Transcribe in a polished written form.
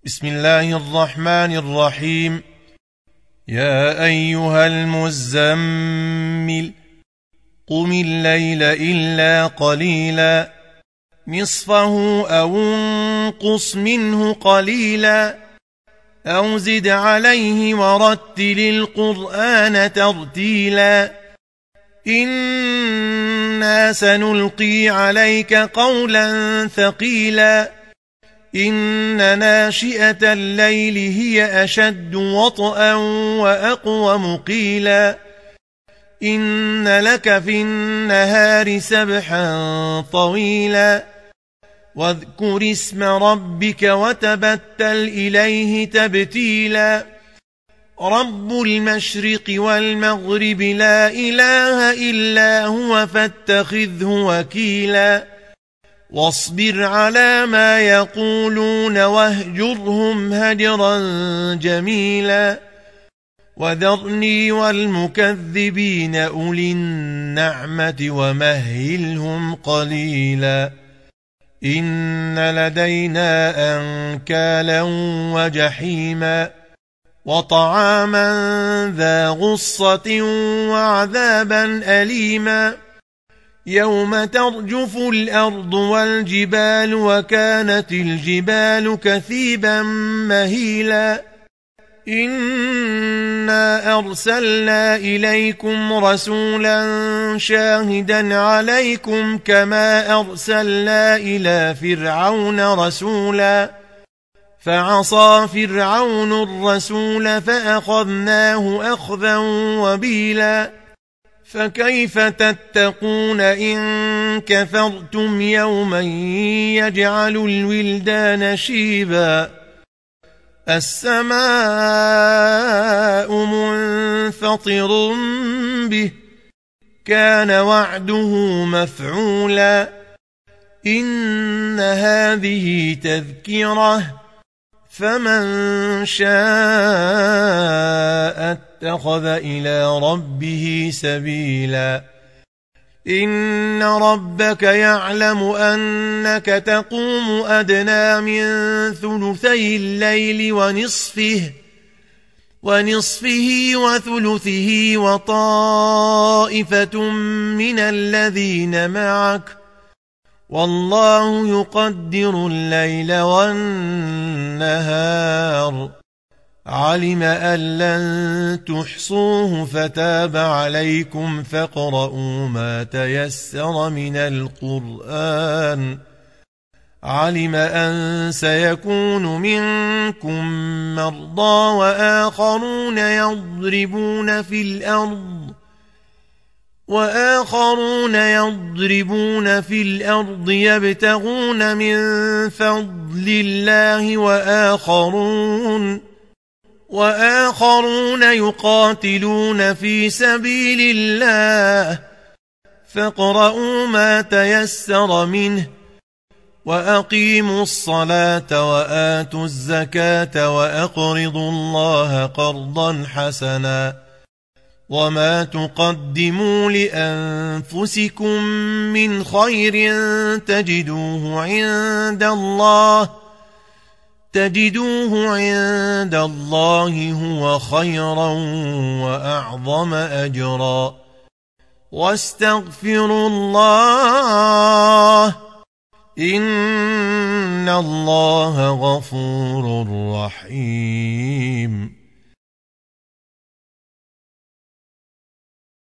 بسم الله الرحمن الرحيم. يا أيها المزمل قم الليل إلا قليلا نصفه أو انقص منه قليلا أو زد عليه ورتل القرآن ترتيلا إنا سنلقي عليك قولا ثقيلا إن ناشئة الليل هي أشد وطئا وأقوم قيلا إن لك في النهار سبحا طويلا واذكر اسم ربك وتبتل إليه تبتيلا رب المشرق والمغرب لا إله إلا هو فاتخذه وكيلا واصبر على ما يقولون واهجرهم هجرا جميلا وذرني والمكذبين أولي النعمة ومهلهم قليلا إن لدينا أنكالا وجحيما وطعاما ذا غصة وعذابا أليما يوم ترجف الأرض والجبال وكانت الجبال كثيبا مهيلا إنا أرسلنا إليكم رسولا شاهدا عليكم كما أرسلنا إلى فرعون رسولا فعصى فرعون الرسول فأخذناه أخذا وبيلا فكيف تتقون إن كفرتم يوما يجعل الولدان شيبا السماء منفطر به كان وعده مفعولا إن هذه تذكرة فمن شاء اتخذ إلى ربه سبيلا إن ربك يعلم أنك تقوم أدنى من ثلثي الليل ونصفه وثلثه وطائفة من الذين معك والله يقدر الليل والنهار علم أن لن تحصوه فتاب عليكم فاقرؤوا ما تيسر من القرآن علم أن سيكون منكم مرضى وآخرون يضربون في الأرض يبتغون من فضل الله وآخرون يقاتلون في سبيل الله فاقرؤوا ما تيسر منه وأقيموا الصلاة وآتوا الزكاة وأقرضوا الله قرضا حسنا وما تقدموا لأنفسكم من خير تجدوه عند الله هو خيرا وأعظم أجرا واستغفروا الله إن الله غفور رحيم.